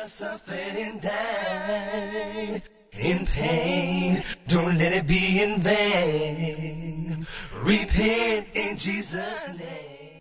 suffered and died in pain. Don't let it be in vain. Repent in Jesus' name.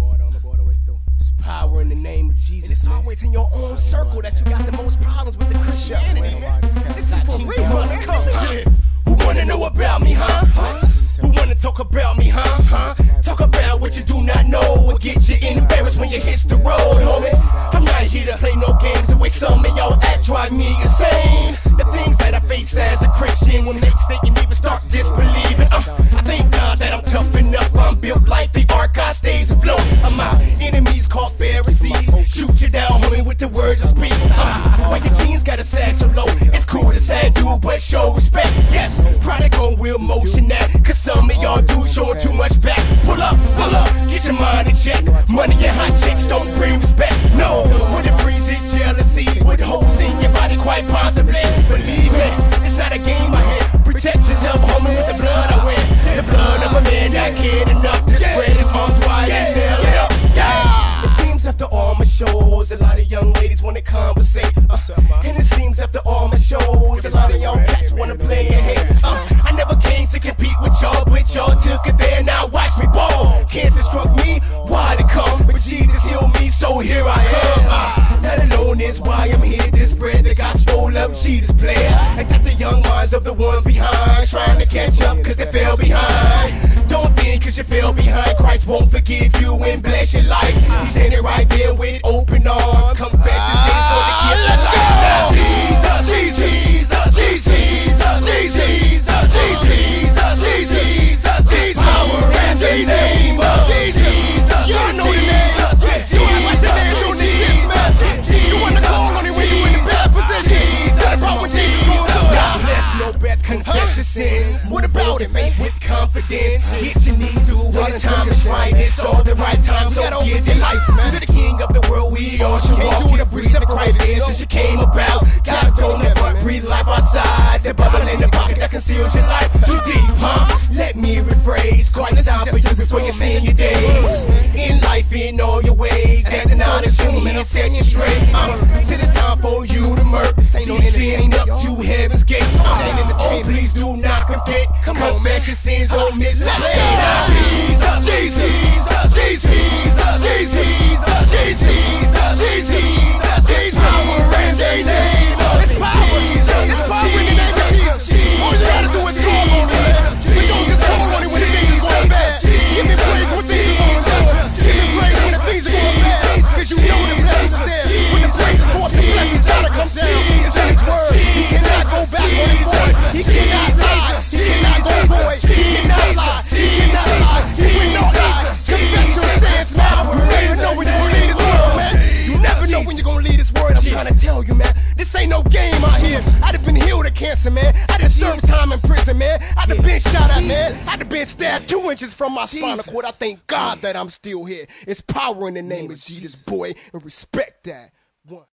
It's power in the name of Jesus. And it's always in your own circle that you got the most problems with the Christianity, man. This is for real, man. Listen to this. Who wanna know about me, huh? Who wanna talk about me, huh? Talk about what you do not know or get you embarrassed when you hit the road, homie. I'm not here to play no games. The way some of y'all act drive me insane. The things that I face as a Christian will make Satan even start disbelieving. I thank God that I'm tough enough. I'm built like the ark, I stays afloat. My enemies cause Pharisees shoot you down, homie, with the words I speak. Why your jeans got a sag so low? It's cool to say do, but show respect. Yes, prodigal will motion that. Cause some of y'all do showing too much back. Pull up, get your mind in check. Money and hot chicks don't bring respect. No, what it breeds is jealousy. With holes in your body, quite possibly. Believe me, it's not a game I hit. Protect yourself, homie, with the blood I wear. The blood of a man that cared enough to spread his arms wide and nail it up. It seems after all my shows, a lot of young ladies wanna conversate. And it seems after all my shows, a lot of y'all cats wanna play and hate. I never came to compete with y'all, but y'all took it there. Now watch me ball. Cancer struck me, why'd it come? But Jesus healed me, so here I am. That alone is why I'm here to spread the gospel of Jesus, player. And got the young minds of the ones behind, trying to catch up cause they fell behind. Don't think cause you fell behind, Christ won't forgive you and bless your life. He's in it right there with open arms. Confess your sins for the gift of life. Jesus, Jesus, Jesus, Jesus, Jesus, Jesus, Jesus, Jesus, power in the name of Jesus. Y'all know the name. You act like the name don't exist, man. You wanna call on it when you in the bad position. That's about when Jesus goes up. God bless, no best confess your sins. What about it, mate? With confidence, hit your knees through when the time is right. It's all the right time, so give your life to the King of the world. We all should walk in. Breathe the Christ in since you came about. Top don't never breathe life outside. The bubble in the pocket that conceals your life. Too deep, huh? Let me rephrase. Christ down for you before you see your days. In life, in all your ways, and the knowledge you need to set you straight. Till it's time for you to murk. Descending up to heaven's gates. Oh, please do not forget. Confess your sins, oh, miss. Let's go. Jesus, Jesus, Jesus, Jesus, Jesus, Jesus, Jesus, Jesus, power in the name of Jesus. It's power in the name of Jesus. All you gotta do is call on it. But don't just call on it when the things is going bad. Give me praise when things are going good. Give me praise when the things are going bad. Cause you know the place is there. When the praise is forth, the blessings gotta come down. It's in his word. He cannot go back on his voice. He cannot lie. He cannot go void. He cannot lie. He cannot lie. He will not lie. Confess your sins, man. You never know when you're gonna leave this world, man. You never know when you're gonna leave this world. I'm trying to tell you, man. This ain't no game out here. I'd have been healed of cancer, man. I'd have served time in prison, man. I'd have been shot at, man. I'd have been stabbed 2 inches from my spinal cord. I thank God that I'm still here. It's power in the name of Jesus, boy, and respect that. One.